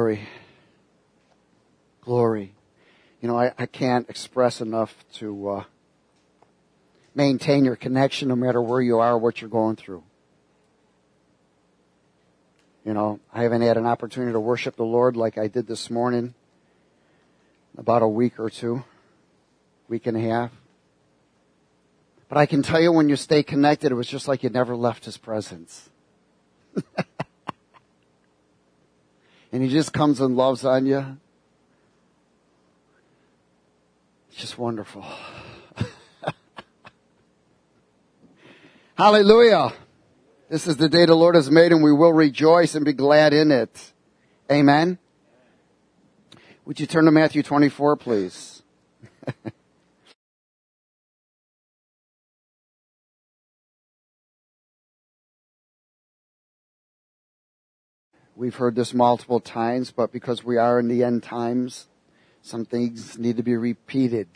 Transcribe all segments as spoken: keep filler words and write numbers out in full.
Glory. Glory. You know, I, I can't express enough to uh, maintain your connection no matter where you are or what you're going through. You know, I haven't had an opportunity to worship the Lord like I did this morning. About a week or two. Week and a half. But I can tell you when you stay connected, it was just like you never left His presence. And He just comes and loves on you. It's just wonderful. Hallelujah. This is the day the Lord has made, and we will rejoice and be glad in it. Amen. Would you turn to Matthew twenty-four, please? We've heard this multiple times, but because we are in the end times, some things need to be repeated.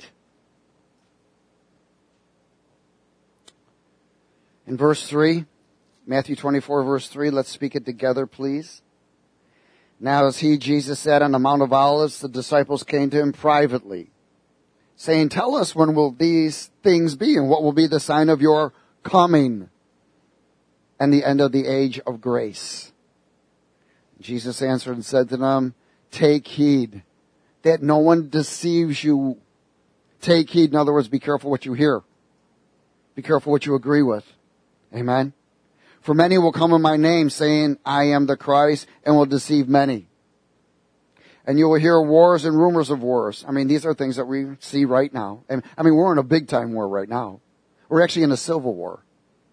In verse three, Matthew twenty-four, verse three, let's speak it together, please. Now as he, Jesus, sat on the Mount of Olives, the disciples came to him privately, saying, tell us, when will these things be, and what will be the sign of your coming and the end of the age of grace? Jesus answered and said to them, take heed that no one deceives you. Take heed, in other words, be careful what you hear. Be careful what you agree with. Amen. For many will come in my name, saying, I am the Christ, and will deceive many. And you will hear wars and rumors of wars. I mean, these are things that we see right now. And I mean, we're in a big time war right now. We're actually in a civil war.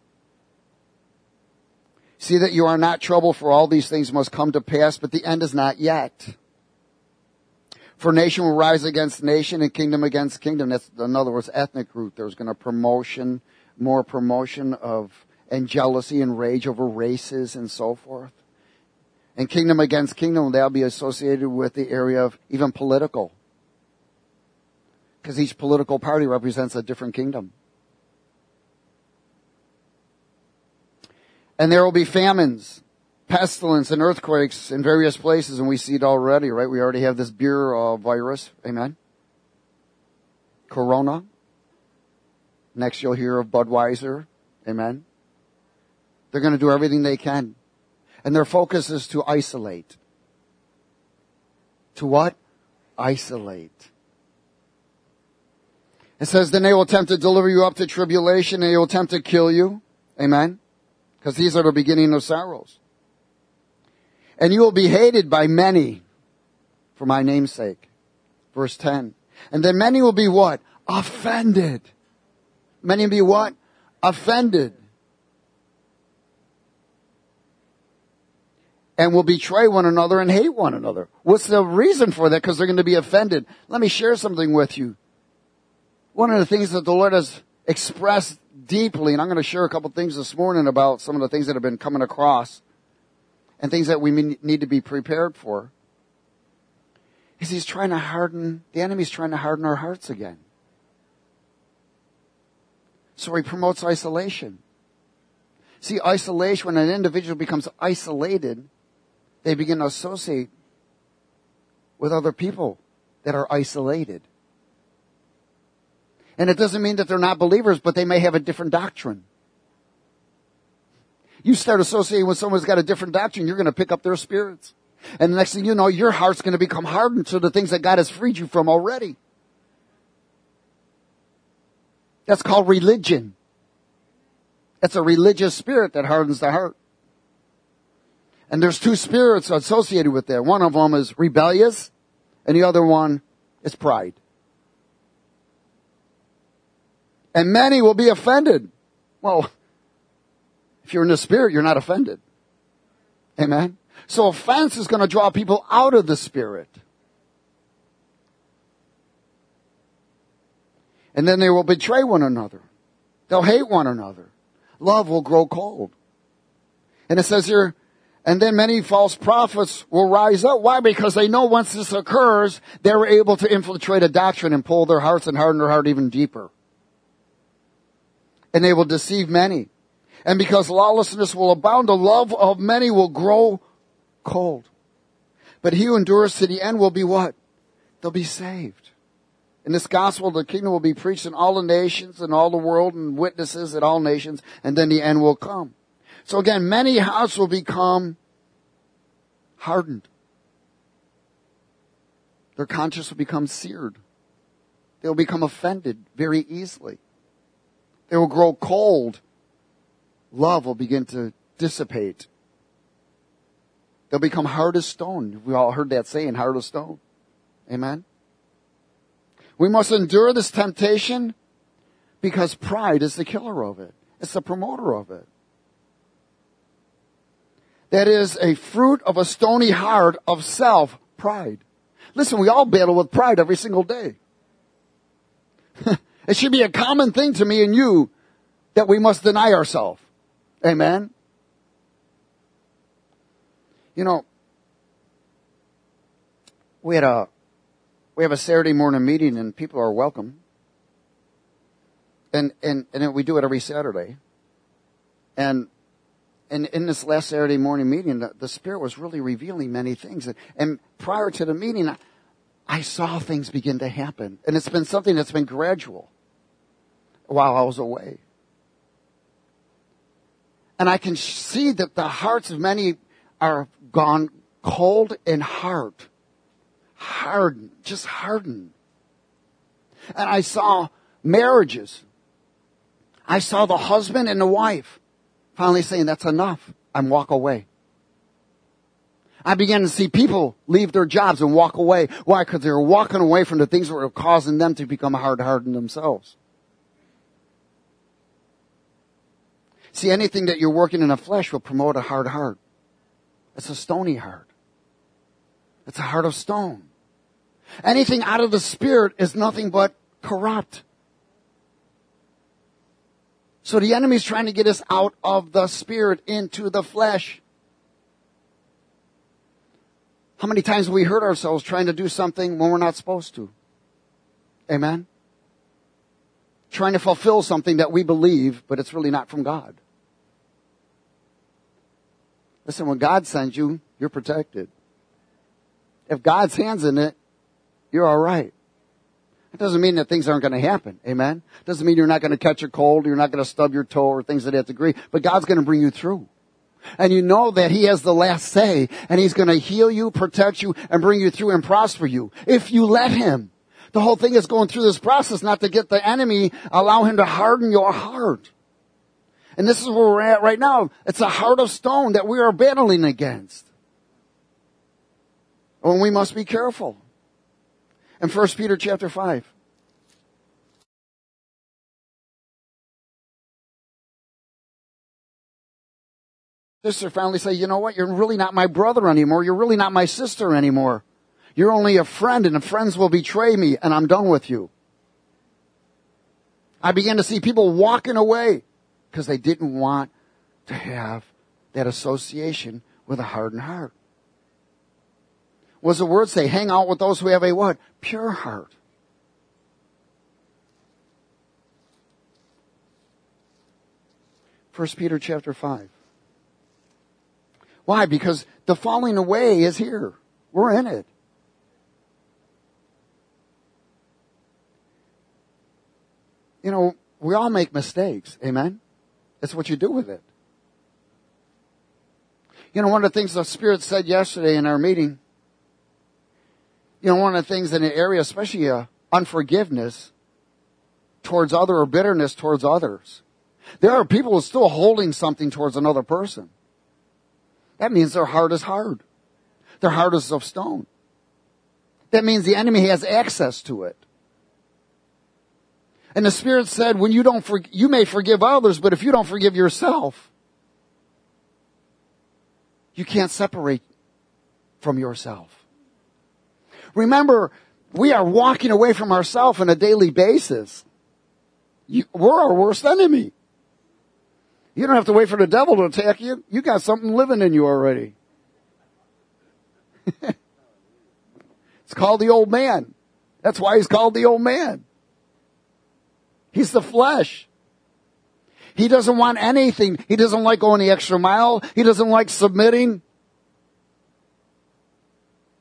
See that you are not troubled, for all these things must come to pass, but the end is not yet. For nation will rise against nation and kingdom against kingdom. That's, in other words, ethnic group. There's going to promotion, more promotion of, and jealousy and rage over races and so forth. And kingdom against kingdom, they'll be associated with the area of even political. Because each political party represents a different kingdom. And there will be famines, pestilence, and earthquakes in various places, and we see it already, right? We already have this beer uh, virus, amen? Corona. Next you'll hear of Budweiser, amen? They're going to do everything they can. And their focus is to isolate. To what? Isolate. It says, then they will attempt to deliver you up to tribulation, and they will attempt to kill you, amen? Because these are the beginning of sorrows. And you will be hated by many for my name's sake. Verse ten. And then many will be what? Offended. Many will be what? Offended. And will betray one another and hate one another. What's the reason for that? Because they're going to be offended. Let me share something with you. One of the things that the Lord has expressed deeply, and I'm going to share a couple things this morning about some of the things that have been coming across and things that we need to be prepared for, is He's trying to harden, the enemy's trying to harden our hearts again. So He promotes isolation. See, isolation, when an individual becomes isolated, they begin to associate with other people that are isolated. And it doesn't mean that they're not believers, but they may have a different doctrine. You start associating with someone who's got a different doctrine, you're going to pick up their spirits. And the next thing you know, your heart's going to become hardened to the things that God has freed you from already. That's called religion. It's a religious spirit that hardens the heart. And there's two spirits associated with that. One of them is rebellious, and the other one is pride. And many will be offended. Well, if you're in the Spirit, you're not offended. Amen? So offense is going to draw people out of the Spirit. And then they will betray one another. They'll hate one another. Love will grow cold. And it says here, and then many false prophets will rise up. Why? Because they know once this occurs, they're able to infiltrate a doctrine and pull their hearts and harden their heart even deeper. And they will deceive many. And because lawlessness will abound, the love of many will grow cold. But he who endures to the end will be what? They'll be saved. And this gospel of the kingdom will be preached in all the nations and all the world and witnesses at all nations, and then the end will come. So again, many hearts will become hardened. Their conscience will become seared. They'll become offended very easily. They will grow cold. Love will begin to dissipate. They'll become hard as stone. We all heard that saying, hard as stone. Amen? We must endure this temptation because pride is the killer of it. It's the promoter of it. That is a fruit of a stony heart of self, pride. Listen, we all battle with pride every single day. It should be a common thing to me and you that we must deny ourselves. Amen? You know, we had a we have a Saturday morning meeting and people are welcome. And and and we do it every Saturday. And and in this last Saturday morning meeting, the, the Spirit was really revealing many things. And, and prior to the meeting, I, I saw things begin to happen. And it's been something that's been gradual while I was away. And I can see that the hearts of many are gone cold and hard. Hardened, just hardened. And I saw marriages. I saw the husband and the wife finally saying, that's enough. I'm walk away. I began to see people leave their jobs and walk away. Why? Because they were walking away from the things that were causing them to become hard-hardened themselves. See, anything that you're working in the flesh will promote a hard heart. It's a stony heart. It's a heart of stone. Anything out of the Spirit is nothing but corrupt. So the enemy's trying to get us out of the Spirit into the flesh. How many times have we hurt ourselves trying to do something when we're not supposed to? Amen? Trying to fulfill something that we believe, but it's really not from God. Listen, when God sends you, you're protected. If God's hand's in it, you're all right. It doesn't mean that things aren't going to happen. Amen? It doesn't mean you're not going to catch a cold, or you're not going to stub your toe, or things of that degree. But God's going to bring you through. And you know that He has the last say, and He's going to heal you, protect you, and bring you through and prosper you, if you let Him. The whole thing is going through this process not to get the enemy, allow him to harden your heart. And this is where we're at right now. It's a heart of stone that we are battling against. And we must be careful. In First Peter chapter five. Sister finally say, you know what? You're really not my brother anymore. You're really not my sister anymore. You're only a friend, and the friends will betray me, and I'm done with you. I began to see people walking away because they didn't want to have that association with a hardened heart. What does the word say? Hang out with those who have a what? Pure heart. First Peter chapter five. Why? Because the falling away is here. We're in it. You know, we all make mistakes. Amen? That's what you do with it. You know, one of the things the Spirit said yesterday in our meeting, you know, one of the things in the area, especially uh, unforgiveness towards other or bitterness towards others. There are people who are still holding something towards another person. That means their heart is hard. Their heart is of stone. That means the enemy has access to it. And the Spirit said, when you don't, for, you may forgive others, but if you don't forgive yourself, you can't separate from yourself. Remember, we are walking away from ourselves on a daily basis. You, we're our worst enemy. You don't have to wait for the devil to attack you. You got something living in you already. It's called the old man. That's why he's called the old man. He's the flesh. He doesn't want anything. He doesn't like going the extra mile. He doesn't like submitting.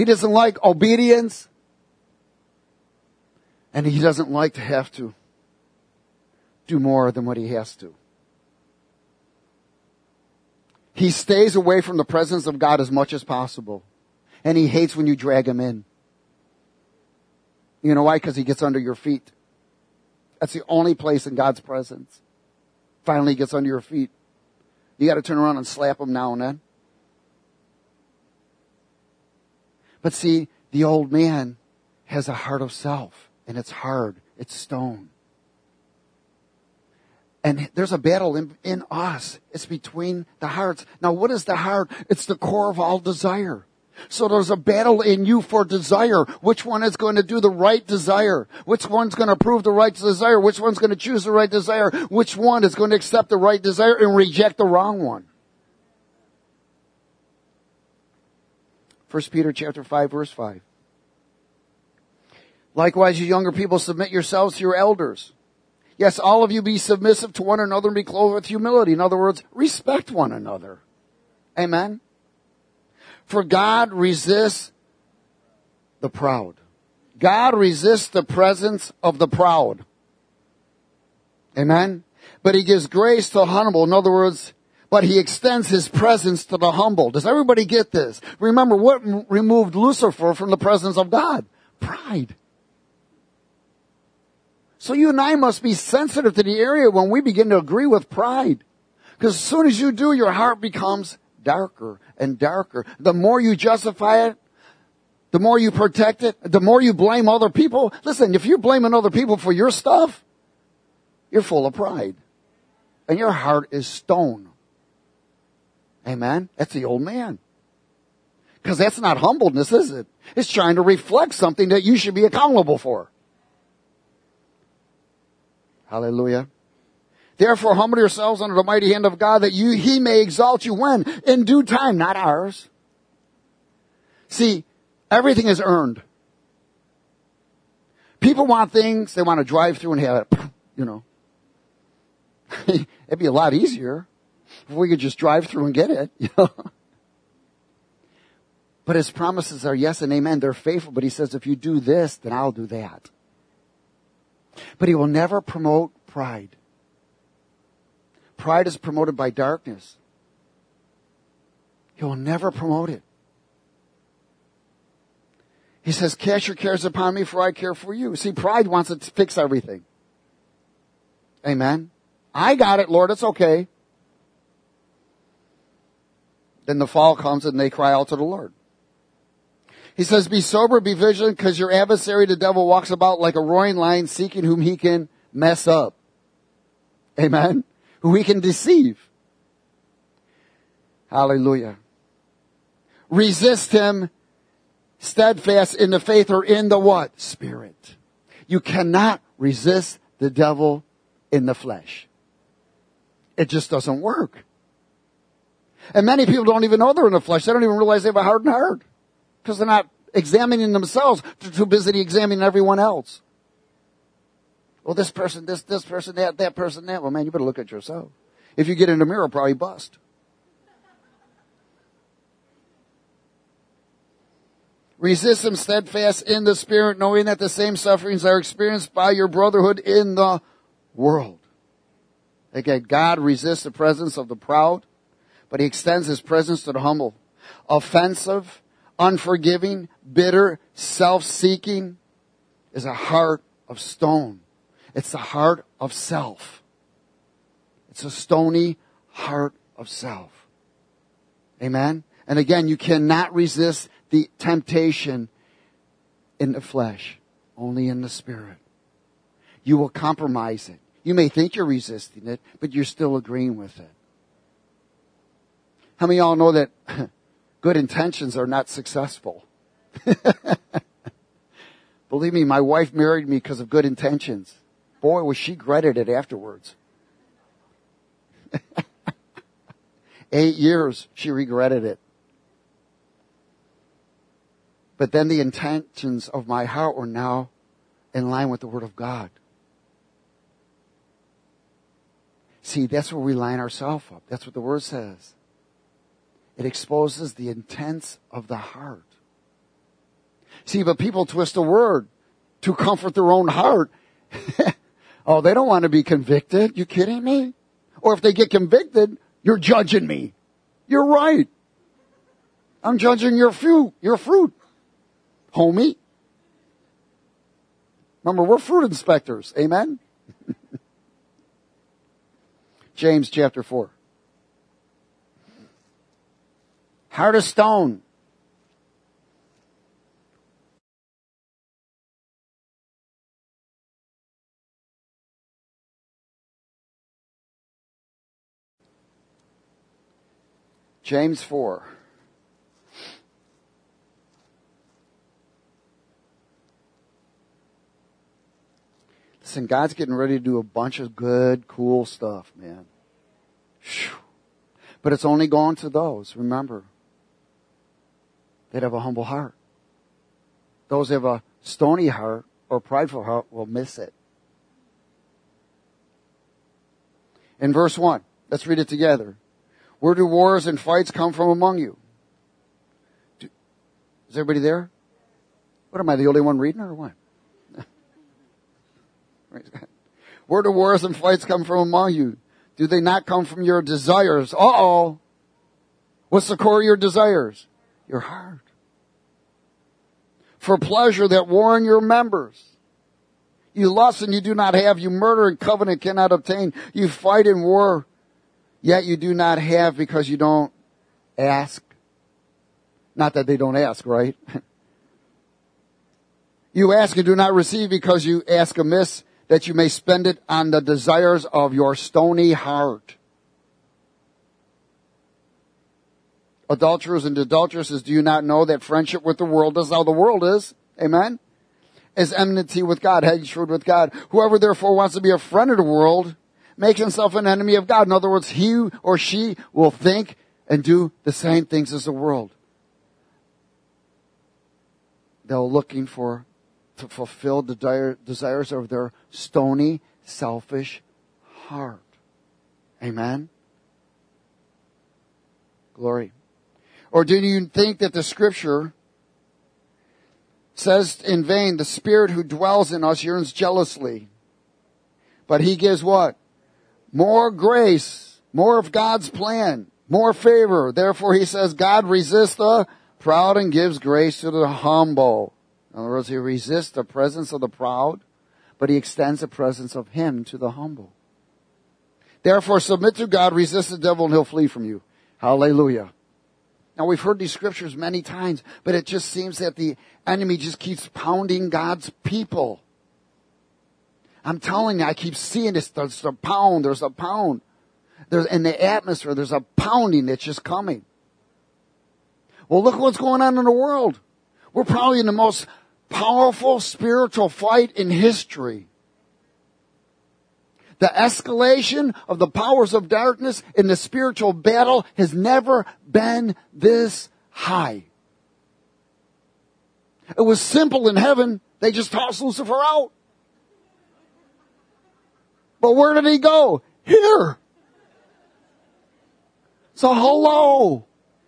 He doesn't like obedience. And he doesn't like to have to do more than what he has to. He stays away from the presence of God as much as possible. And he hates when you drag him in. You know why? Because he gets under your feet. That's the only place in God's presence. Finally gets under your feet. You got to turn around and slap him now and then. But see, the old man has a heart of self. And it's hard. It's stone. And there's a battle in, in us. It's between the hearts. Now, what is the heart? It's the core of all desire. So there's a battle in you for desire. Which one is going to do the right desire? Which one's going to prove the right desire? Which one's going to choose the right desire? Which one is going to accept the right desire and reject the wrong one? First Peter chapter five, verse five. Likewise, you younger people, submit yourselves to your elders. Yes, all of you be submissive to one another and be clothed with humility. In other words, respect one another. Amen. For God resists the proud. God resists the presence of the proud. Amen. But he gives grace to the humble. In other words, but he extends his presence to the humble. Does everybody get this? Remember, what removed Lucifer from the presence of God? Pride. So you and I must be sensitive to the area when we begin to agree with pride. Because as soon as you do, your heart becomes darker and darker. The more you justify it, the more you protect it, the more you blame other people. Listen, if you're blaming other people for your stuff, you're full of pride. And your heart is stone. Amen? That's the old man. Because that's not humbleness, is it? It's trying to reflect something that you should be accountable for. Hallelujah. Therefore, humble yourselves under the mighty hand of God that you, he may exalt you when? In due time, not ours. See, everything is earned. People want things, they want to drive through and have it, you know. It'd be a lot easier if we could just drive through and get it, you know. But his promises are yes and amen. They're faithful, but he says, if you do this, then I'll do that. But he will never promote pride. Pride is promoted by darkness. He will never promote it. He says, cast your cares upon me, for I care for you. See, pride wants to fix everything. Amen. I got it, Lord. It's okay. Then the fall comes and they cry out to the Lord. He says, be sober, be vigilant, because your adversary, the devil, walks about like a roaring lion, seeking whom he can mess up. Amen? Who he can deceive. Hallelujah. Resist him steadfast in the faith or in the what? Spirit. You cannot resist the devil in the flesh. It just doesn't work. And many people don't even know they're in the flesh. They don't even realize they have a hardened heart. Because they're not examining themselves. They're too busy examining everyone else. Well, this person, this, this person, that, that person, that. Well, man, you better look at yourself. If you get in the mirror, probably bust. Resist him steadfast in the spirit, knowing that the same sufferings are experienced by your brotherhood in the world. Again, God resists the presence of the proud, but he extends his presence to the humble. Offensive, unforgiving, bitter, self-seeking is a heart of stone. It's the heart of self. It's a stony heart of self. Amen? And again, you cannot resist the temptation in the flesh, only in the spirit. You will compromise it. You may think you're resisting it, but you're still agreeing with it. How many of y'all know that good intentions are not successful? Believe me, my wife married me because of good intentions. Boy, was she regretted it afterwards. Eight years, she regretted it. But then the intentions of my heart were now in line with the Word of God. See, that's where we line ourselves up. That's what the Word says. It exposes the intents of the heart. See, but people twist a word to comfort their own heart. Oh, they don't want to be convicted. You kidding me? Or if they get convicted, you're judging me. You're right. I'm judging your fruit, your fruit, homie. Remember, we're fruit inspectors. Amen? James chapter four. Heart of stone. James four. Listen, God's getting ready to do a bunch of good, cool stuff, man. Whew. But it's only going to those, remember, that have a humble heart. Those that have a stony heart or prideful heart will miss it. In verse one, let's read it together. Where do wars and fights come from among you? Do, is everybody there? What, am I the only one reading or what? Where do wars and fights come from among you? Do they not come from your desires? Uh-oh. What's the core of your desires? Your heart. For pleasure that war in your members. You lust and you do not have. You murder and covenant cannot obtain. You fight in war, yet you do not have because you don't ask. Not that they don't ask, right? You ask and do not receive because you ask amiss, that you may spend it on the desires of your stony heart. Adulterers and adulteresses, do you not know that friendship with the world is how the world is? Amen? Is enmity with God, hatred with God. Whoever therefore wants to be a friend of the world makes himself an enemy of God. In other words, he or she will think and do the same things as the world. They're looking for to fulfill the desires of their stony, selfish heart. Amen? Glory. Or do you think that the scripture says in vain, the Spirit who dwells in us yearns jealously, but he gives what? More grace, more of God's plan, more favor. Therefore he says, God resists the proud and gives grace to the humble. In other words, he resists the presence of the proud, but he extends the presence of him to the humble. Therefore, submit to God, resist the devil, and he'll flee from you. Hallelujah. Now, we've heard these scriptures many times, but it just seems that the enemy just keeps pounding God's people. I'm telling you, I keep seeing this. There's a pound, there's a pound. There's, in the atmosphere, there's a pounding that's just coming. Well, look what's going on in the world. We're probably in the most powerful spiritual fight in history. The escalation of the powers of darkness in the spiritual battle has never been this high. It was simple in heaven. They just tossed Lucifer out. But where did he go? Here. So hello.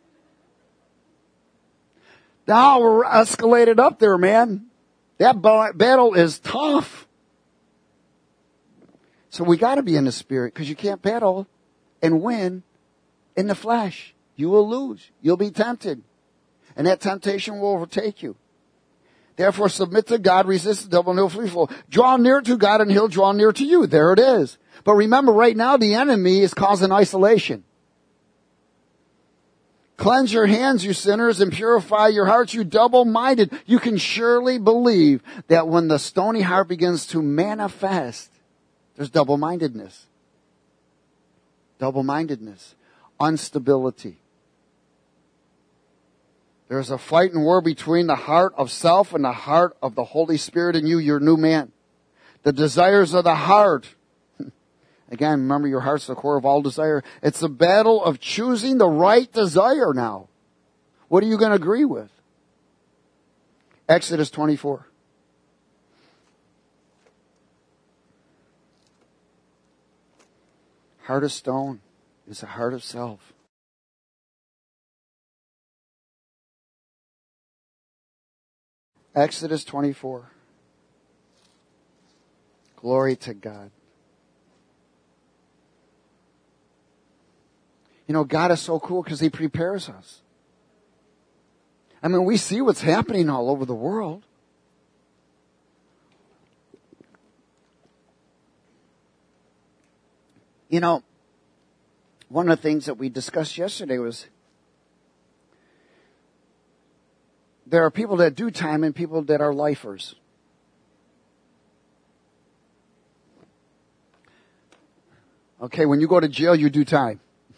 Now we're escalated up there, man. That battle is tough. So we got to be in the spirit, because you can't battle and win in the flesh. You will lose. You'll be tempted. And that temptation will overtake you. Therefore, submit to God, resist the devil, and he'll flee from you. Draw near to God, and he'll draw near to you. There it is. But remember, right now, the enemy is causing isolation. Cleanse your hands, you sinners, and purify your hearts, you double-minded. You can surely believe that when the stony heart begins to manifest, there's double-mindedness. Double-mindedness. Instability. There's a fight and war between the heart of self and the heart of the Holy Spirit in you, your new man. The desires of the heart. Again, remember, your heart's the core of all desire. It's the battle of choosing the right desire now. What are you going to agree with? Exodus twenty-four. Heart of stone is a heart of self. Exodus twenty-four. Glory to God. You know, God is so cool because He prepares us. I mean, we see what's happening all over the world. You know, one of the things that we discussed yesterday was there are people that do time and people that are lifers. Okay, when you go to jail, you do time.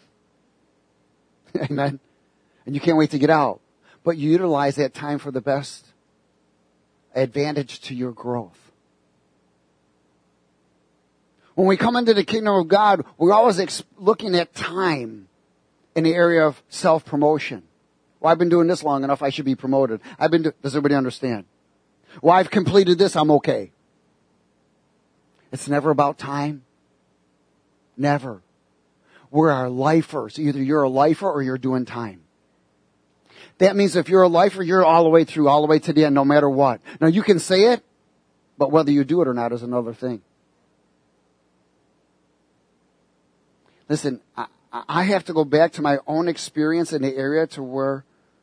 Amen. And you can't wait to get out. But you utilize that time for the best advantage to your growth. When we come into the kingdom of God, we're always ex- looking at time in the area of self-promotion. Well, I've been doing this long enough, I should be promoted. I've been do- Does everybody understand? Well, I've completed this, I'm okay. It's never about time. Never. We're our lifers. Either you're a lifer or you're doing time. That means if you're a lifer, you're all the way through, all the way to the end, no matter what. Now, you can say it, but whether you do it or not is another thing. Listen, I, I have to go back to my own experience in the area to where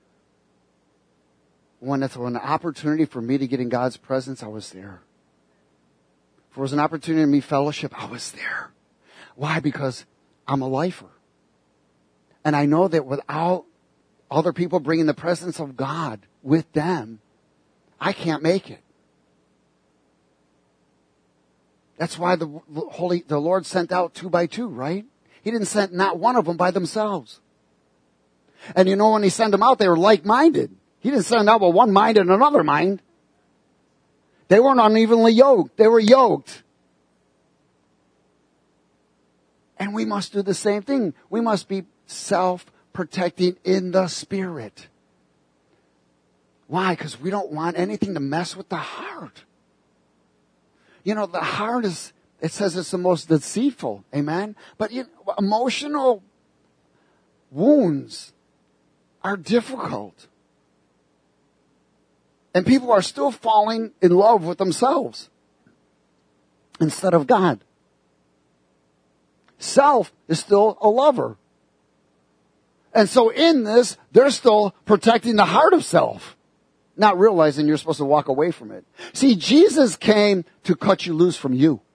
when it's an opportunity for me to get in God's presence, I was there. If it was an opportunity to meet fellowship, I was there. Why? Because I'm a lifer. And I know that without other people bringing the presence of God with them, I can't make it. That's why the Holy, the Lord sent out two by two, right? He didn't send not one of them by themselves. And you know, when He sent them out, they were like-minded. He didn't send out with one mind and another mind. They weren't unevenly yoked. They were yoked. And we must do the same thing. We must be self-protecting in the Spirit. Why? Because we don't want anything to mess with the heart. You know, the heart is, it says it's the most deceitful. Amen? But you know, emotional wounds are difficult. And people are still falling in love with themselves instead of God. Self is still a lover. And so in this, they're still protecting the heart of self, not realizing you're supposed to walk away from it. See, Jesus came to cut you loose from you.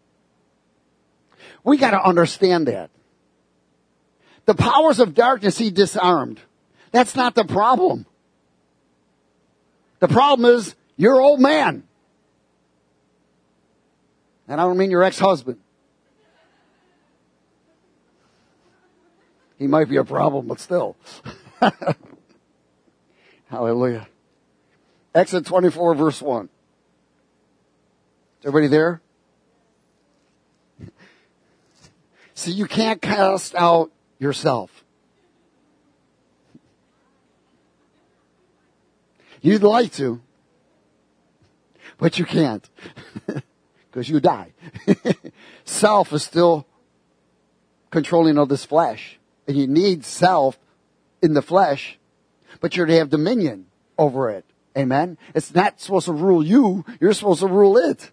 We got to understand that. The powers of darkness He disarmed. That's not the problem. The problem is your old man. And I don't mean your ex-husband. He might be a problem, but still. Hallelujah. Exodus twenty-four, verse one. Is everybody there? See, you can't cast out yourself. You'd like to, but you can't. Because you die. Self is still controlling of this flesh. And you need self in the flesh, but you're to have dominion over it. Amen? It's not supposed to rule you. You're supposed to rule it.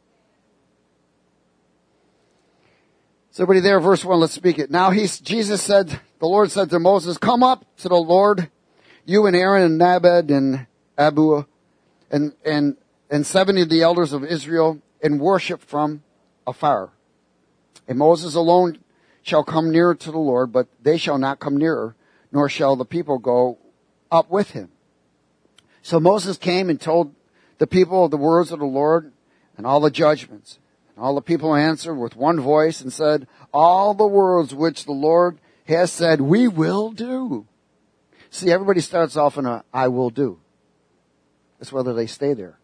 Is everybody there? Verse one, let's speak it. Now he's, Jesus said, the Lord said to Moses, come up to the Lord, you and Aaron and Nadab and Abihu and, and, and seventy of the elders of Israel, and worship from afar. And Moses alone shall come near to the Lord, but they shall not come nearer, nor shall the people go up with him. So Moses came and told the people the words of the Lord and all the judgments. And all the people answered with one voice and said, all the words which the Lord has said, we will do. See, everybody starts off in a, I will do. It's whether they stay there.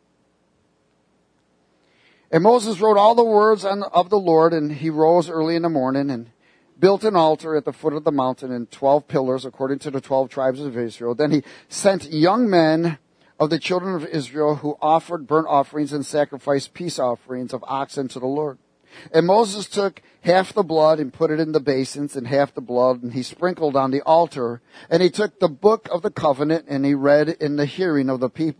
And Moses wrote all the words on, of the Lord, and he rose early in the morning and built an altar at the foot of the mountain and twelve pillars according to the twelve tribes of Israel. Then he sent young men of the children of Israel who offered burnt offerings and sacrificed peace offerings of oxen to the Lord. And Moses took half the blood and put it in the basins and half the blood, and he sprinkled on the altar. And he took the book of the covenant and he read in the hearing of the people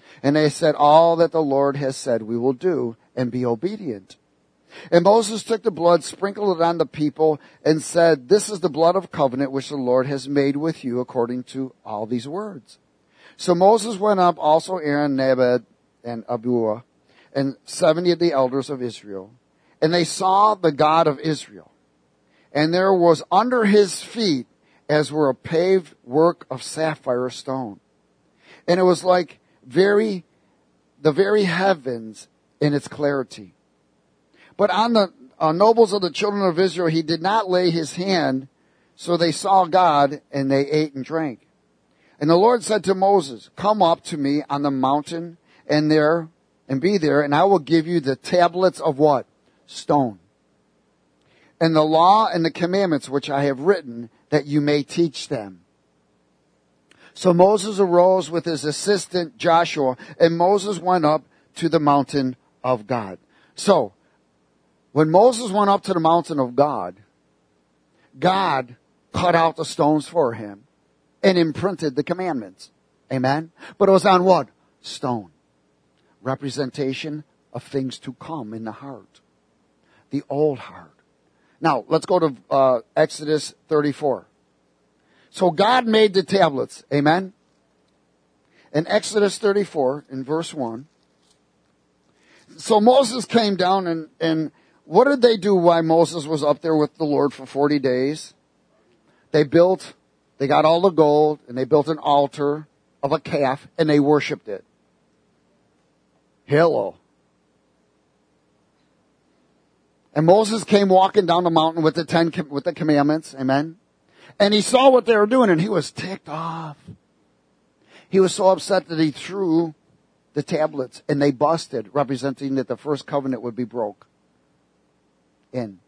And they said, all that the Lord has said we will do, and be obedient. And Moses took the blood, sprinkled it on the people, and said, this is the blood of covenant which the Lord has made with you according to all these words. So Moses went up, also Aaron, Nadab, and Abihu, and seventy of the elders of Israel. And they saw the God of Israel. And there was under his feet as were a paved work of sapphire stone. And it was like very, the very heavens in its clarity. But on the uh, nobles of the children of Israel, he did not lay his hand, so they saw God, and they ate and drank. And the Lord said to Moses, come up to me on the mountain, and there, and be there, and I will give you the tablets of what? Stone. And the law and the commandments which I have written, that you may teach them. So Moses arose with his assistant Joshua, and Moses went up to the mountain of God. So, when Moses went up to the mountain of God, God cut out the stones for him and imprinted the commandments. Amen? But it was on what? Stone. Representation of things to come in the heart. The old heart. Now, let's go to uh, Exodus thirty-four. So God made the tablets. Amen? In Exodus thirty-four, in verse one. So Moses came down and, and what did they do while Moses was up there with the Lord for forty days? They built, they got all the gold, and they built an altar of a calf, and they worshiped it. Hello. And Moses came walking down the mountain with the ten, with the commandments, amen? And he saw what they were doing, and he was ticked off. He was so upset that he threw the tablets, and they busted, representing that the first covenant would be broke. In.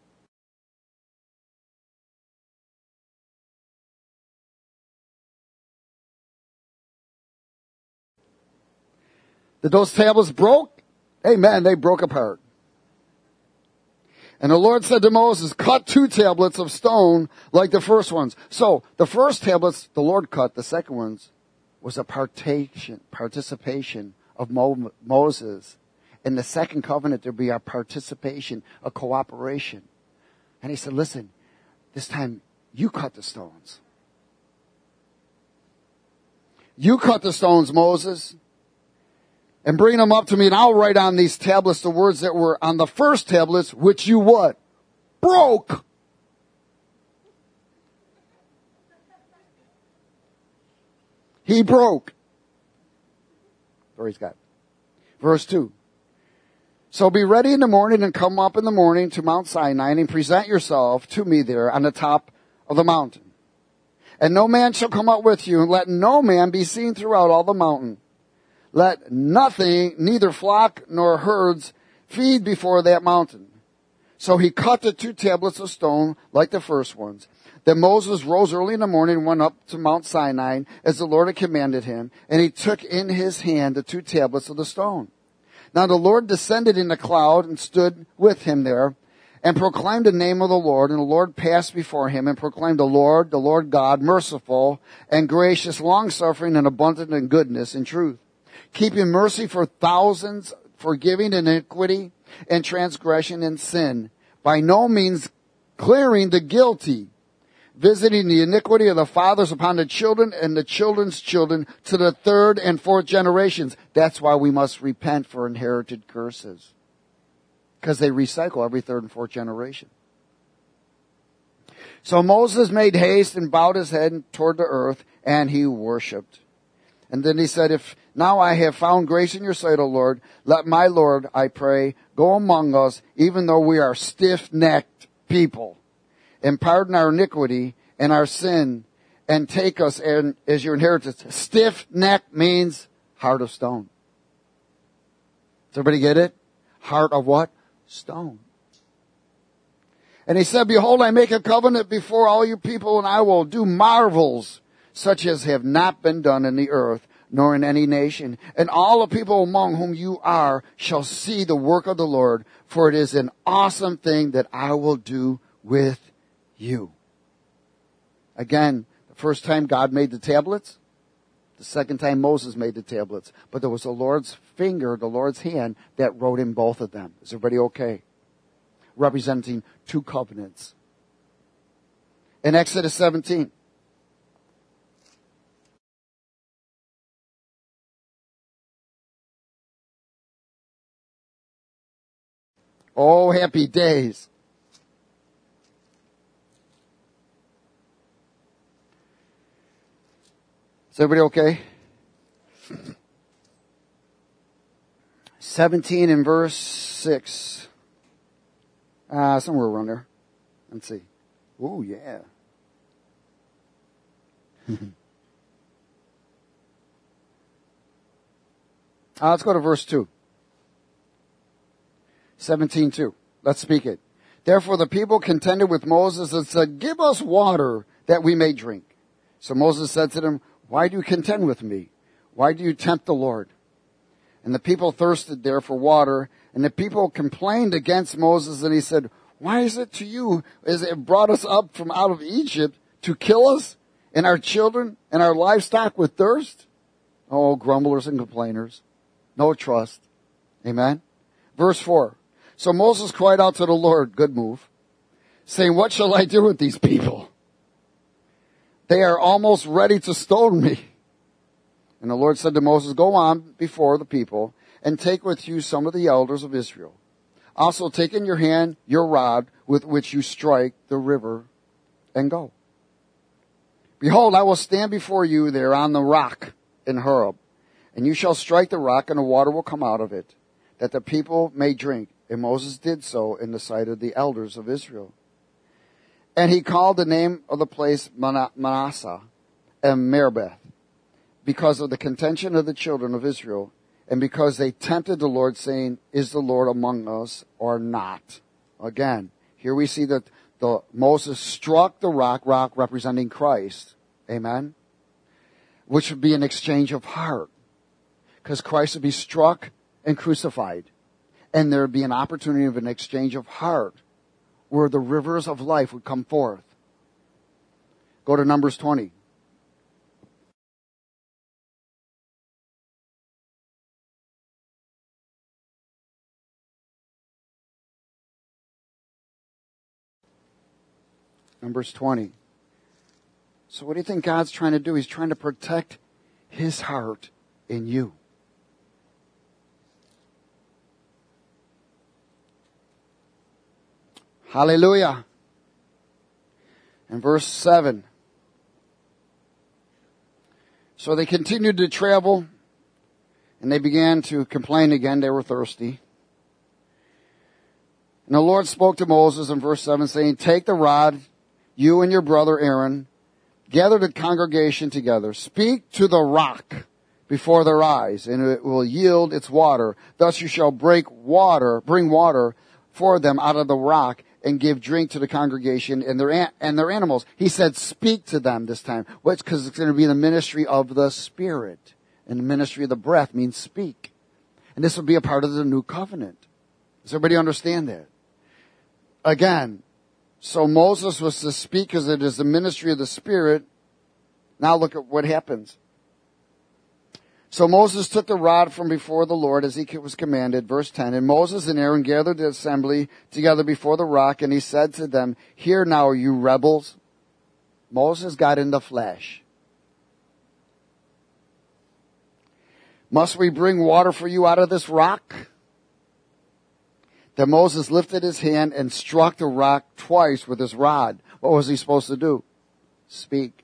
Did those tablets broke? Amen, they broke apart. And the Lord said to Moses, cut two tablets of stone like the first ones. So, the first tablets the Lord cut, the second ones was a participation, participation of Mo- Moses. In the second covenant, there'd be a participation, a cooperation. And he said, listen, this time you cut the stones. You cut the stones, Moses, and bring them up to me, and I'll write on these tablets the words that were on the first tablets, which you what? Broke. He broke. Praise God. Verse two. So be ready in the morning and come up in the morning to Mount Sinai and present yourself to me there on the top of the mountain. And no man shall come up with you, and let no man be seen throughout all the mountain. Let nothing, neither flock nor herds, feed before that mountain. So he cut the two tablets of stone like the first ones. Then Moses rose early in the morning and went up to Mount Sinai as the Lord had commanded him, and he took in his hand the two tablets of the stone. Now the Lord descended in a cloud and stood with him there, and proclaimed the name of the Lord. And the Lord passed before him and proclaimed, the Lord, the Lord God, merciful and gracious, long-suffering and abundant in goodness and truth, keeping mercy for thousands, forgiving iniquity and transgression and sin, by no means clearing the guilty, visiting the iniquity of the fathers upon the children and the children's children to the third and fourth generations. That's why we must repent for inherited curses. Because they recycle every third and fourth generation. So Moses made haste and bowed his head toward the earth, and he worshipped. And then he said, if now I have found grace in your sight, O Lord, let my Lord, I pray, go among us, even though we are stiff-necked people, and pardon our iniquity and our sin, and take us as your inheritance. Stiff-neck means heart of stone. Does everybody get it? Heart of what? Stone. And he said, behold, I make a covenant before all you people, and I will do marvels such as have not been done in the earth, nor in any nation. And all the people among whom you are shall see the work of the Lord, for it is an awesome thing that I will do with you. Again, the first time God made the tablets, The second time Moses made the tablets. But there was the Lord's finger, the Lord's hand, that wrote in both of them. Is everybody okay? Representing two covenants. In Exodus seventeen. Oh, happy days. Is everybody okay? seventeen in verse six. Uh, somewhere around there. Let's see. Oh, yeah. uh, let's go to verse two. seventeen two. Let's speak it. Therefore the people contended with Moses and said, give us water that we may drink. So Moses said to them, why do you contend with me? Why do you tempt the Lord? And the people thirsted there for water, and the people complained against Moses, and he said, why is it to you, as it brought us up from out of Egypt to kill us and our children and our livestock with thirst? Oh, grumblers and complainers. No trust. Amen. Verse four. So Moses cried out to the Lord, good move, saying, what shall I do with these people? They are almost ready to stone me. And the Lord said to Moses, go on before the people and take with you some of the elders of Israel. Also take in your hand your rod with which you strike the river and go. Behold, I will stand before you there on the rock in Horeb, and you shall strike the rock and the water will come out of it, that the people may drink. And Moses did so in the sight of the elders of Israel. And he called the name of the place Manasseh and Meribah, because of the contention of the children of Israel, and because they tempted the Lord, saying, is the Lord among us or not? Again, here we see that the Moses struck the rock, rock representing Christ. Amen? Which would be an exchange of heart. Because Christ would be struck and crucified. And there would be an opportunity of an exchange of heart where the rivers of life would come forth. Go to Numbers twenty. Numbers twenty. So what do you think God's trying to do? He's trying to protect his heart in you. Hallelujah. And verse seven. So they continued to travel, and they began to complain again. They were thirsty. And the Lord spoke to Moses in verse seven, saying, take the rod, you and your brother Aaron, gather the congregation together. Speak to the rock before their eyes, and it will yield its water. Thus you shall break water, bring water for them out of the rock, and give drink to the congregation and their and their animals. He said, speak to them this time. What's because it's going to be the ministry of the Spirit. And the ministry of the breath means speak. And this will be a part of the new covenant. Does everybody understand that? Again, so Moses was to speak because it is the ministry of the Spirit. Now look at what happens. So Moses took the rod from before the Lord as he was commanded. Verse ten. And Moses and Aaron gathered the assembly together before the rock, and he said to them, hear now, you rebels. Moses got in the flesh. Must we bring water for you out of this rock? Then Moses lifted his hand and struck the rock twice with his rod. What was he supposed to do? Speak.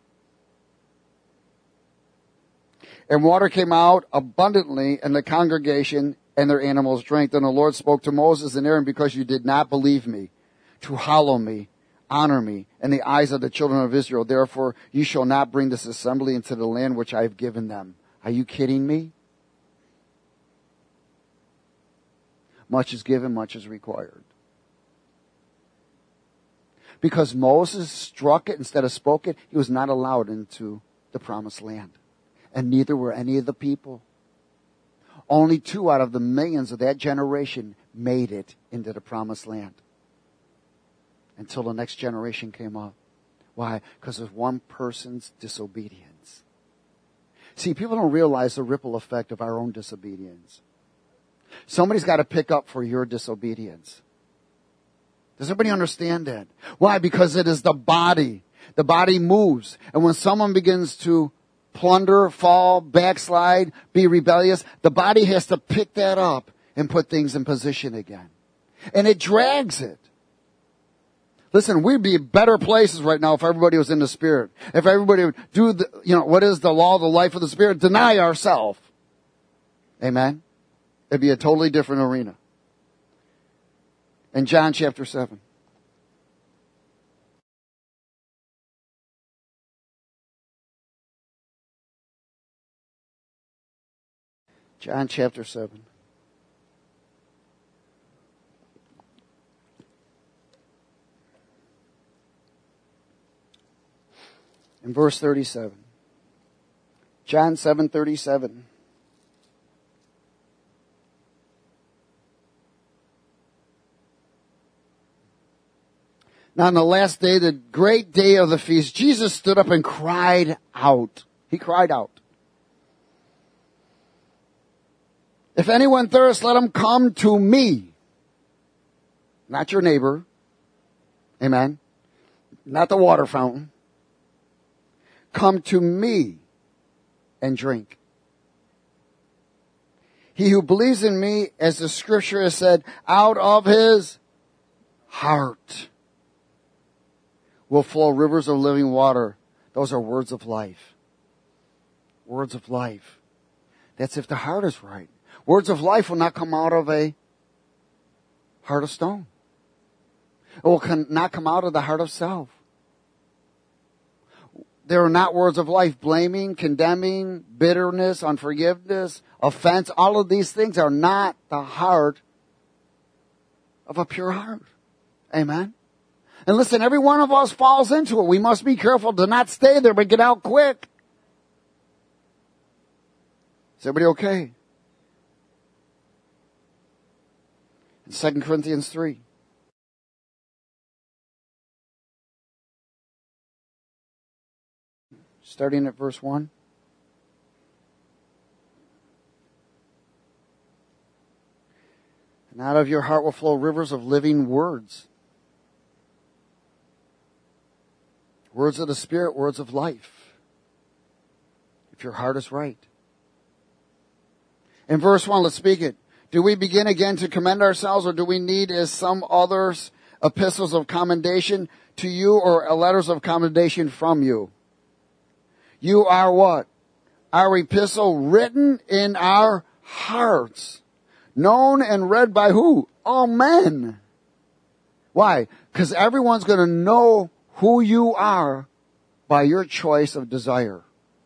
And water came out abundantly, and the congregation and their animals drank. Then the Lord spoke to Moses and Aaron, because you did not believe me, to hallow me, honor me, in the eyes of the children of Israel. Therefore, you shall not bring this assembly into the land which I have given them. Are you kidding me? Much is given, much is required. Because Moses struck it instead of spoke it, he was not allowed into the promised land. And neither were any of the people. Only two out of the millions of that generation made it into the promised land. Until the next generation came up. Why? Because of one person's disobedience. See, people don't realize the ripple effect of our own disobedience. Somebody's got to pick up for your disobedience. Does everybody understand that? Why? Because it is the body. The body moves. And when someone begins to plunder, fall, backslide, be rebellious, the body has to pick that up and put things in position again. And it drags it. Listen, we'd be better places right now if everybody was in the Spirit. If everybody would do the, you know, what is the law of the life of the Spirit? Deny ourselves. Amen? It'd be a totally different arena. In John chapter seven. John chapter seven. In verse thirty-seven. John seven thirty-seven. Now on the last day, the great day of the feast, Jesus stood up and cried out. He cried out. If anyone thirsts, let him come to me. Not your neighbor. Amen. Not the water fountain. Come to me and drink. He who believes in me, as the scripture has said, out of his heart will flow rivers of living water. Those are words of life. Words of life. That's if the heart is right. Words of life will not come out of a heart of stone. It will not come out of the heart of self. There are not words of life. Blaming, condemning, bitterness, unforgiveness, offense. All of these things are not the heart of a pure heart. Amen. And listen, every one of us falls into it. We must be careful to not stay there, but get out quick. Is everybody okay? In Second Corinthians three. Starting at verse one. And out of your heart will flow rivers of living words. Words of the Spirit, words of life. If your heart is right. In verse one, let's speak it. Do we begin again to commend ourselves, or do we need, as some others, epistles of commendation to you, or letters of commendation from you? You are what? Our epistle written in our hearts. Known and read by who? All men. Why? Because everyone's going to know who you are by your choice of desire.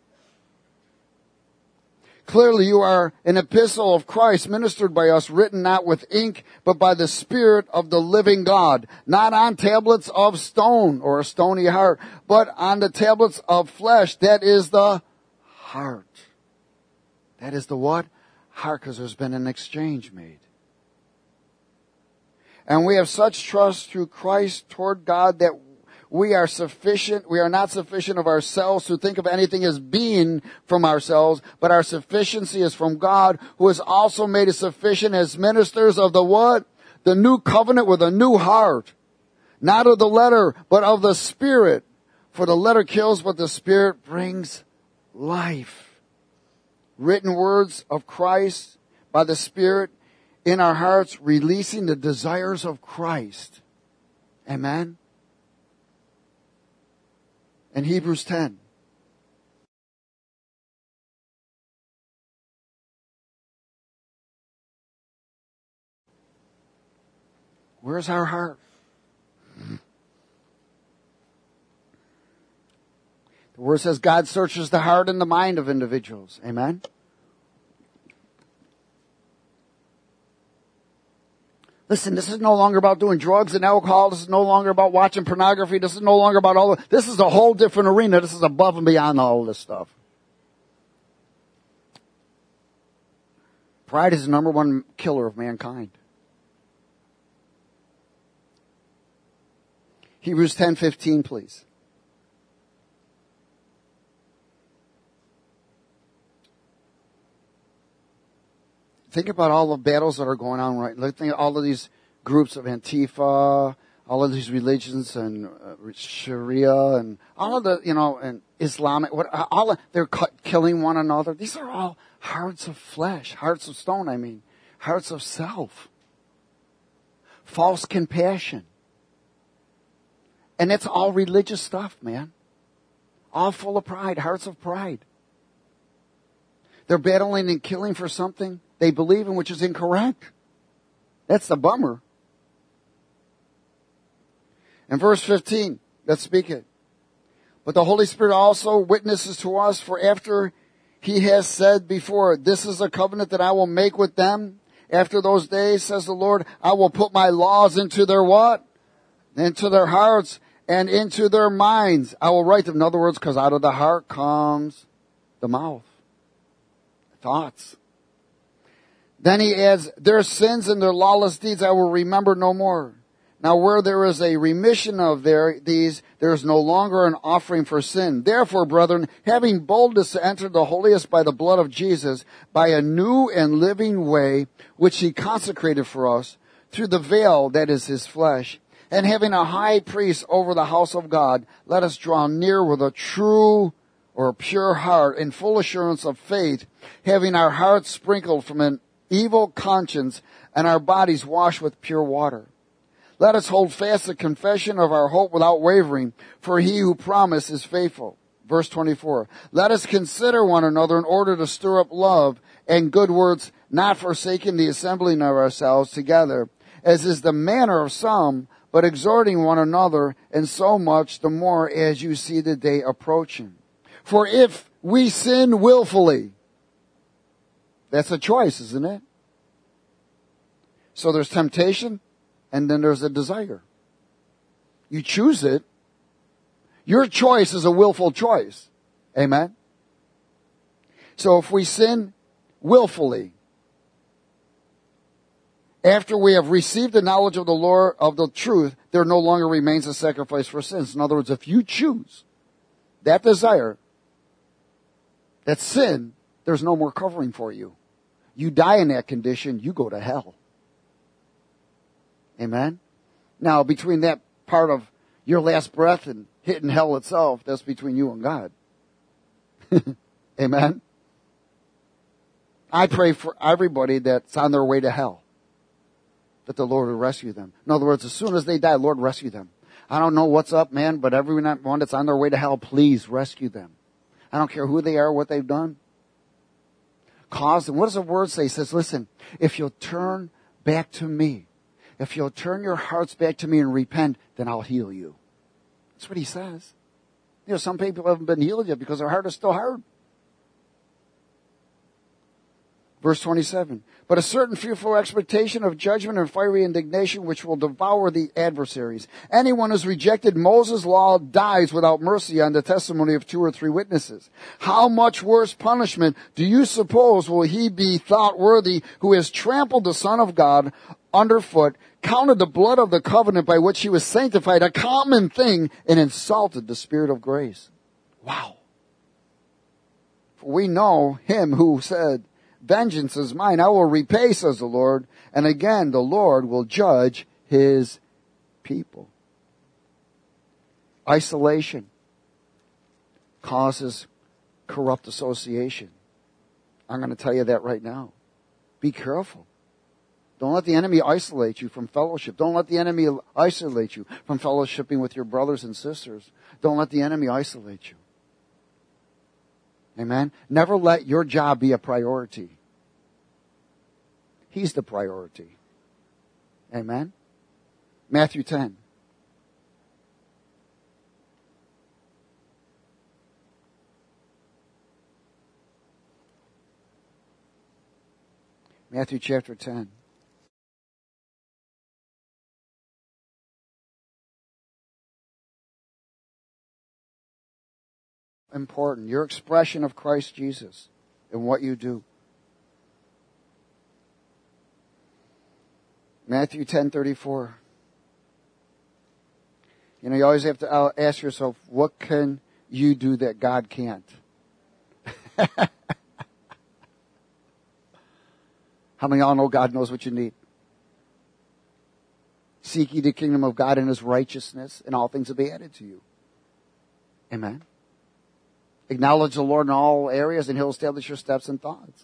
Clearly you are an epistle of Christ ministered by us, written not with ink, but by the Spirit of the living God, not on tablets of stone or a stony heart, but on the tablets of flesh. That is the heart. That is the what? Heart, because there's been an exchange made. And we have such trust through Christ toward God that we are sufficient, we are not sufficient of ourselves to think of anything as being from ourselves, but our sufficiency is from God, who has also made us sufficient as ministers of the what? The new covenant with a new heart. Not of the letter, but of the Spirit. For the letter kills, but the Spirit brings life. Written words of Christ by the Spirit in our hearts, releasing the desires of Christ. Amen. In Hebrews ten. Where's our heart? The word says God searches the heart and the mind of individuals. Amen? Listen, this is no longer about doing drugs and alcohol. This is no longer about watching pornography. This is no longer about all of, this is a whole different arena. This is above and beyond all of this stuff. Pride is the number one killer of mankind. Hebrews ten fifteen, please. think about all the battles that are going on right now. Think of all of these groups of Antifa, all of these religions and uh, Sharia and all of the, you know, and Islamic, what, all of, they're cu- killing one another. These are all hearts of flesh, hearts of stone, I mean, hearts of self. False compassion. And it's all religious stuff, man. All full of pride, hearts of pride. They're battling and killing for something they believe in, which is incorrect. That's the bummer. In verse fifteen, let's speak it. But the Holy Spirit also witnesses to us, for after he has said before, this is a covenant that I will make with them. After those days, says the Lord, I will put my laws into their what? Into their hearts and into their minds. I will write them. In other words, because out of the heart comes the mouth. Thoughts. Then he adds, their sins and their lawless deeds I will remember no more. Now where there is a remission of their, these, there is no longer an offering for sin. Therefore, brethren, having boldness to enter the holiest by the blood of Jesus, by a new and living way, which he consecrated for us, through the veil that is his flesh, and having a high priest over the house of God, let us draw near with a true or a pure heart in full assurance of faith, having our hearts sprinkled from an evil conscience and our bodies washed with pure water. Let us hold fast the confession of our hope without wavering, for he who promised is faithful. Verse twenty-four. Let us consider one another in order to stir up love and good words, not forsaking the assembling of ourselves together, as is the manner of some, but exhorting one another, and so much the more as you see the day approaching. For if we sin willfully, that's a choice, isn't it? So there's temptation, and then there's a desire. You choose it. Your choice is a willful choice. Amen? So if we sin willfully, after we have received the knowledge of the Lord, of the truth, there no longer remains a sacrifice for sins. In other words, if you choose that desire, that sin, there's no more covering for you. You die in that condition, you go to hell. Amen? Now, between that part of your last breath and hitting hell itself, that's between you and God. Amen? I pray for everybody that's on their way to hell, that the Lord will rescue them. In other words, as soon as they die, Lord, rescue them. I don't know what's up, man, but everyone that's on their way to hell, please rescue them. I don't care who they are, what they've done. Cause them. What does the word say? It says, listen, if you'll turn back to me, if you'll turn your hearts back to me and repent, then I'll heal you. That's what he says. You know, some people haven't been healed yet because their heart is still hard. Verse twenty-seven. But a certain fearful expectation of judgment and fiery indignation which will devour the adversaries. Anyone who's rejected Moses' law dies without mercy on the testimony of two or three witnesses. How much worse punishment do you suppose will he be thought worthy who has trampled the Son of God underfoot, counted the blood of the covenant by which he was sanctified a common thing, and insulted the Spirit of grace? Wow. For we know him who said, vengeance is mine, I will repay, says the Lord. And again, the Lord will judge his people. Isolation causes corrupt association. I'm going to tell you that right now. Be careful. Don't let the enemy isolate you from fellowship. Don't let the enemy isolate you from fellowshipping with your brothers and sisters. Don't let the enemy isolate you. Amen? Never let your job be a priority. He's the priority. Amen? Matthew ten. Matthew chapter ten. Important. Your expression of Christ Jesus in what you do. Matthew ten thirty-four. You know, you always have to ask yourself, what can you do that God can't? How How many of y'all know God knows what you need? Seek ye the kingdom of God and his righteousness, and all things will be added to you. Amen. Acknowledge the Lord in all areas, and he'll establish your steps and thoughts.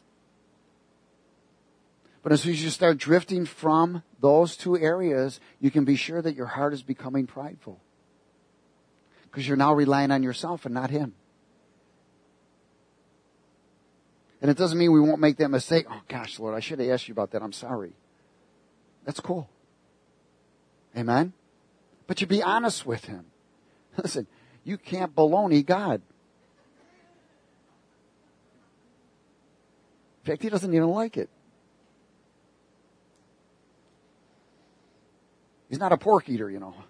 But as soon as you start drifting from those two areas, you can be sure that your heart is becoming prideful. Because you're now relying on yourself and not him. And it doesn't mean we won't make that mistake. Oh gosh, Lord, I should have asked you about that. I'm sorry. That's cool. Amen? But you be honest with him. Listen, you can't baloney God. In fact, he doesn't even like it. He's not a pork eater, you know.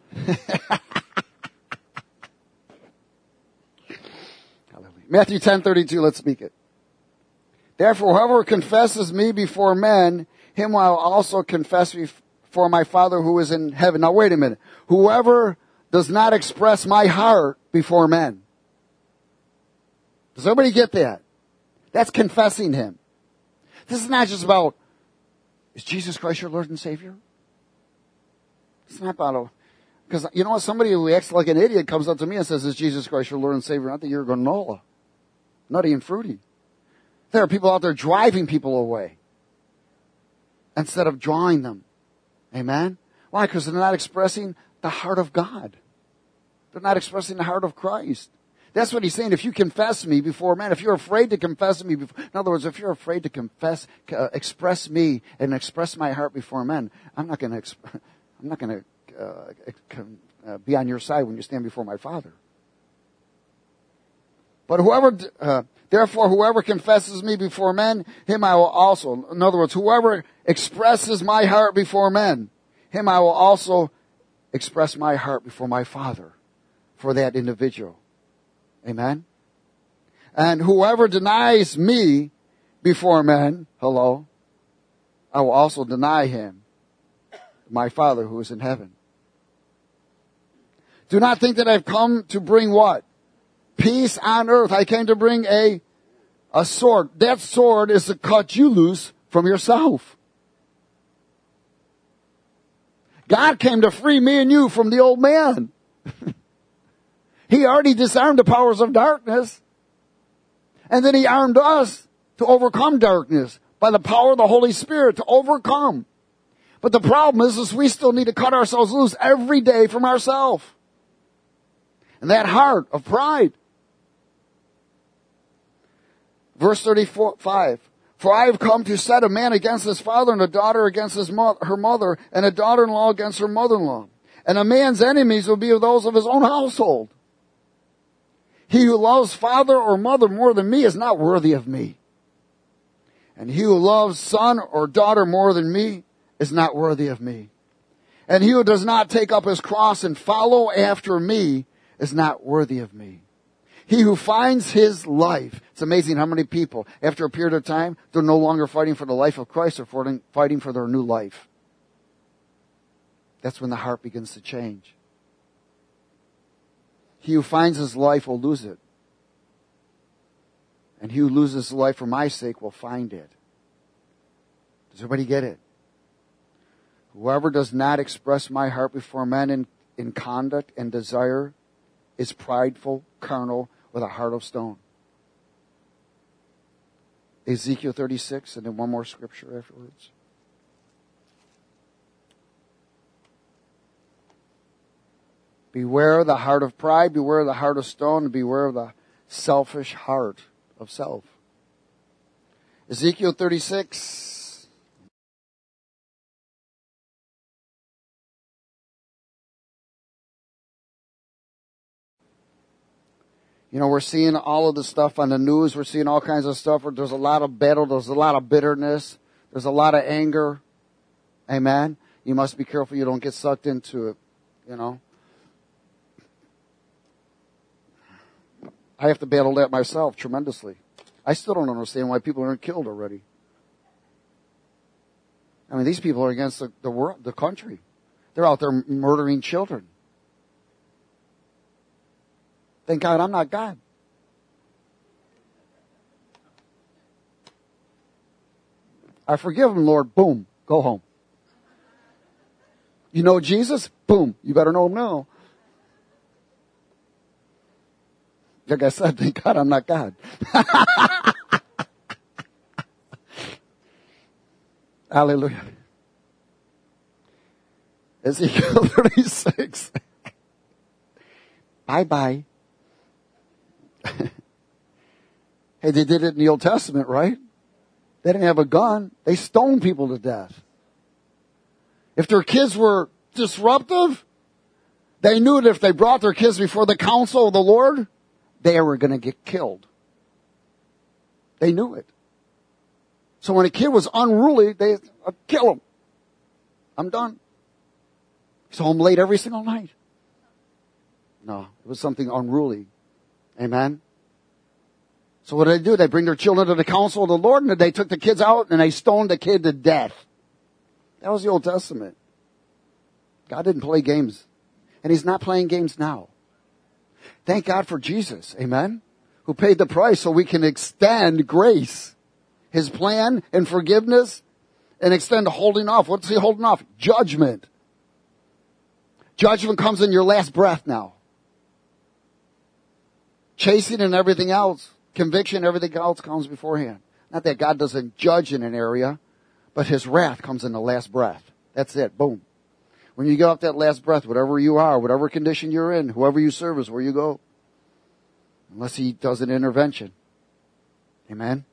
Matthew ten thirty-two, let's speak it. Therefore, whoever confesses me before men, him I will also confess before my Father who is in heaven. Now wait a minute. Whoever does not express my heart before men. Does everybody get that? That's confessing him. This is not just about, is Jesus Christ your Lord and Savior? It's not about, because you know what, somebody who acts like an idiot comes up to me and says, is Jesus Christ your Lord and Savior? I think you're granola. Nutty and fruity. There are people out there driving people away instead of drawing them. Amen? Why? Because they're not expressing the heart of God. They're not expressing the heart of Christ. That's what he's saying. If you confess me before men, if you're afraid to confess me before, in other words, if you're afraid to confess, uh, express me and express my heart before men, I'm not going to, exp- I'm not going to uh, uh, be on your side when you stand before my Father. But whoever, uh, therefore, whoever confesses me before men, him I will also. In other words, whoever expresses my heart before men, him I will also express my heart before my Father for that individual. Amen? And whoever denies me before men, hello, I will also deny him, my Father who is in heaven. Do not think that I've come to bring what? Peace on earth. I came to bring a, a sword. That sword is to cut you loose from yourself. God came to free me and you from the old man. He already disarmed the powers of darkness. And then he armed us to overcome darkness by the power of the Holy Spirit to overcome. But the problem is, is we still need to cut ourselves loose every day from ourselves. And that heart of pride. Verse thirty-five. For I have come to set a man against his father, and a daughter against his mo- her mother, and a daughter-in-law against her mother-in-law. And a man's enemies will be those of his own household. He who loves father or mother more than me is not worthy of me. And he who loves son or daughter more than me is not worthy of me. And he who does not take up his cross and follow after me is not worthy of me. He who finds his life. It's amazing how many people, after a period of time, they're no longer fighting for the life of Christ, they're fighting for their new life. That's when the heart begins to change. He who finds his life will lose it. And he who loses his life for my sake will find it. Does everybody get it? Whoever does not express my heart before men in, in conduct and desire is prideful, carnal, with a heart of stone. Ezekiel thirty-six, and then one more scripture afterwards. Beware the heart of pride, beware the heart of stone, and beware of the selfish heart of self. Ezekiel thirty-six. You know, we're seeing all of the stuff on the news. We're seeing all kinds of stuff where there's a lot of battle. There's a lot of bitterness. There's a lot of anger. Amen. You must be careful you don't get sucked into it, you know. I have to battle that myself tremendously. I still don't understand why people aren't killed already. I mean, these people are against the, the world, the country. They're out there murdering children. Thank God I'm not God. I forgive them, Lord. Boom. Go home. You know Jesus? Boom. You better know him now. Like I said, thank God I'm not God. Hallelujah. Ezekiel thirty-six. Bye-bye. Hey, they did it in the Old Testament, right? They didn't have a gun. They stoned people to death. If their kids were disruptive, they knew that if they brought their kids before the council of the Lord, they were going to get killed. They knew it. So when a kid was unruly, they uh, kill him. I'm done. He's home late every single night. No, it was something unruly. Amen. So what did they do? They bring their children to the council of the Lord, and they took the kids out and they stoned the kid to death. That was the Old Testament. God didn't play games. And he's not playing games now. Thank God for Jesus. Amen. Who paid the price so we can extend grace. His plan and forgiveness and extend holding off. What's he holding off? Judgment. Judgment comes in your last breath now. Chasing and everything else. Conviction, everything else comes beforehand. Not that God doesn't judge in an area, but his wrath comes in the last breath. That's it. Boom. When you get off that last breath, whatever you are, whatever condition you're in, whoever you serve is where you go. Unless he does an intervention. Amen.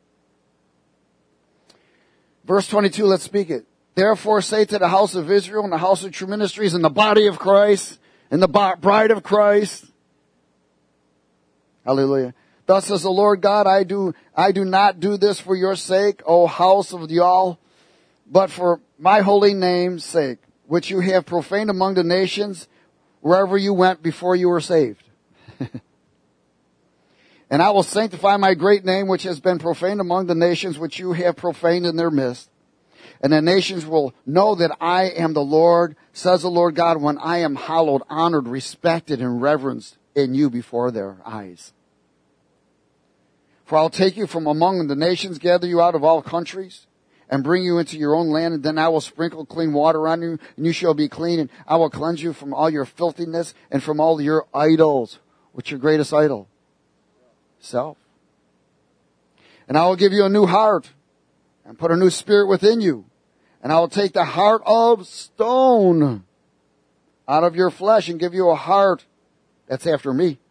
Verse twenty-two, let's speak it. Therefore say to the house of Israel and the house of true ministries and the body of Christ and the bride of Christ. Hallelujah. Thus says the Lord God, I do, I do not do this for your sake, O house of the all, but for my holy name's sake, which you have profaned among the nations wherever you went before you were saved. And I will sanctify my great name, which has been profaned among the nations, which you have profaned in their midst. And the nations will know that I am the Lord, says the Lord God, when I am hallowed, honored, respected, and reverenced in you before their eyes. For I'll take you from among the nations, gather you out of all countries, and bring you into your own land, and then I will sprinkle clean water on you, and you shall be clean, and I will cleanse you from all your filthiness and from all your idols. What's your greatest idol? Self. And I will give you a new heart, and put a new spirit within you, and I will take the heart of stone out of your flesh, and give you a heart that's after me.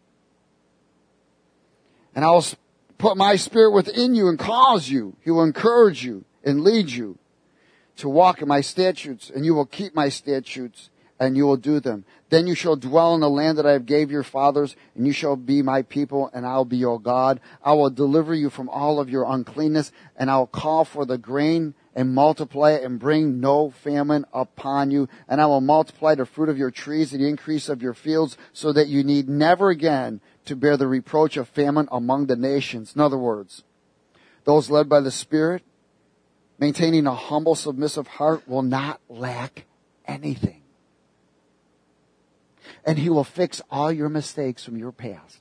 And I will put my spirit within you and cause you, he will encourage you and lead you to walk in my statutes, and you will keep my statutes, and you will do them. Then you shall dwell in the land that I have gave your fathers, and you shall be my people, and I'll be your God. I will deliver you from all of your uncleanness, and I'll call for the grain and multiply it and bring no famine upon you. And I will multiply the fruit of your trees and the increase of your fields, so that you need never again to bear the reproach of famine among the nations. In other words, those led by the Spirit, maintaining a humble, submissive heart, will not lack anything. And he will fix all your mistakes from your past.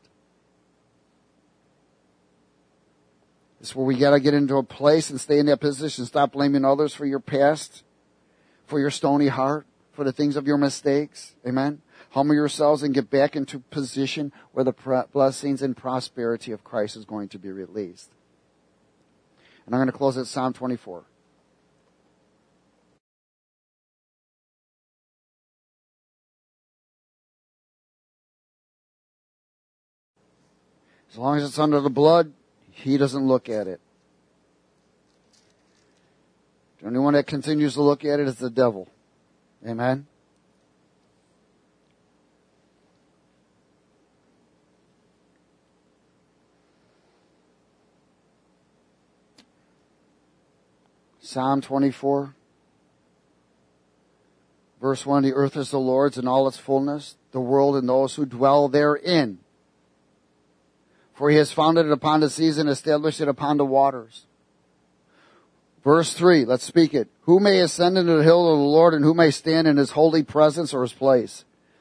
This is where we got to get into a place and stay in that position. Stop blaming others for your past, for your stony heart, for the things of your mistakes. Amen. Humble yourselves and get back into position where the blessings and prosperity of Christ is going to be released. And I'm going to close at Psalm twenty-four. As long as it's under the blood, he doesn't look at it. The only one that continues to look at it is the devil. Amen? Psalm twenty-four, verse one, the earth is the Lord's and all its fullness, the world and those who dwell therein. For he has founded it upon the seas and established it upon the waters. Verse three, let's speak it. Who may ascend into the hill of the Lord, and who may stand in his holy presence or his place?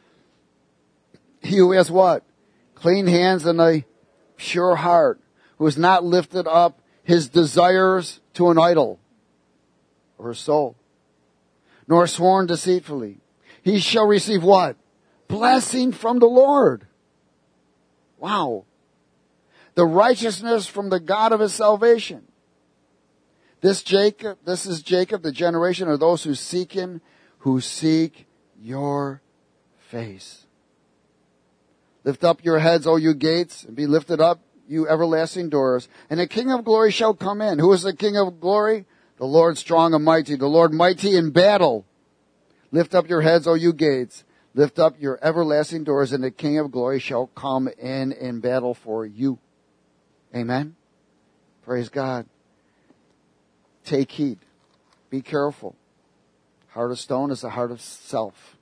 He who has what? Clean hands and a pure heart, who has not lifted up his desires to an idol. or her soul, nor sworn deceitfully. He shall receive what? Blessing from the Lord. Wow. The righteousness from the God of his salvation. This Jacob, this is Jacob, the generation of those who seek him, who seek your face. Lift up your heads, O you gates, and be lifted up, you everlasting doors, and the King of glory shall come in. Who is the King of glory? The Lord strong and mighty, the Lord mighty in battle. Lift up your heads, O you gates. Lift up your everlasting doors, and the King of glory shall come in in battle for you. Amen. Praise God. Take heed. Be careful. Heart of stone is the heart of self.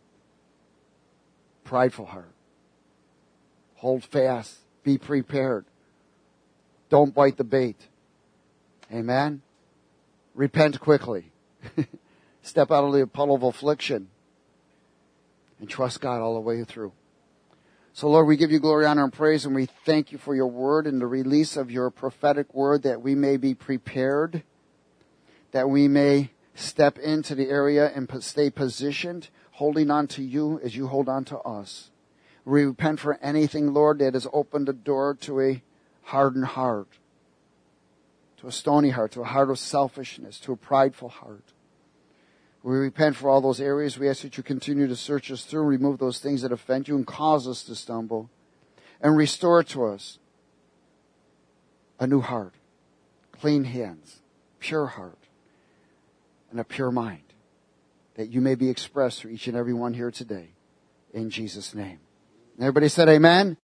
Prideful heart. Hold fast. Be prepared. Don't bite the bait. Amen. Repent quickly. Step out of the puddle of affliction. And trust God all the way through. So Lord, we give you glory, honor, and praise, and we thank you for your word and the release of your prophetic word, that we may be prepared, that we may step into the area and stay positioned, holding on to you as you hold on to us. We repent for anything, Lord, that has opened the door to a hardened heart, to a stony heart, to a heart of selfishness, to a prideful heart. We repent for all those areas. We ask that you continue to search us through, remove those things that offend you and cause us to stumble, and restore to us a new heart, clean hands, pure heart, and a pure mind, that you may be expressed through each and every one here today. In Jesus' name. And everybody said amen.